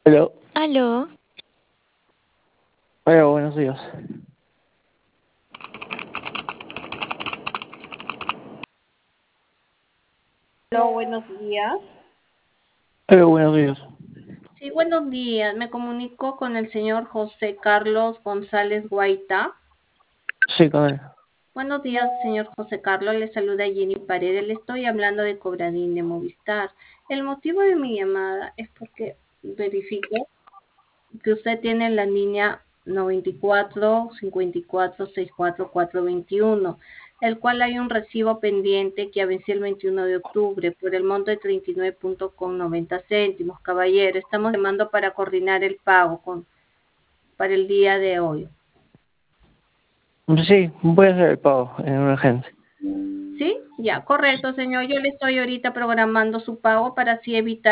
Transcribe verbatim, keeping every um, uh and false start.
Aló, Aló, hola, buenos días. Hola, buenos días. Hola, buenos días. Sí, buenos días. Me comunico con el señor José Carlos González Guaita. Sí, con él. Buenos días, señor José Carlos. Le saluda Jenny Paredes. Le estoy hablando de Cobradín de Movistar. El motivo de mi llamada es porque verifico que usted tiene la línea noventa y cuatro cincuenta y cuatro sesenta y cuatro cuatrocientos veintiuno, el cual hay un recibo pendiente que venció el veintiuno de octubre por el monto de treinta y nueve punto noventa céntimos. Caballero, estamos llamando para coordinar el pago con, para el día de hoy. Sí, voy a hacer el pago en una agencia. ¿Sí? Ya, correcto, señor. Yo le estoy ahorita programando su pago para así evitar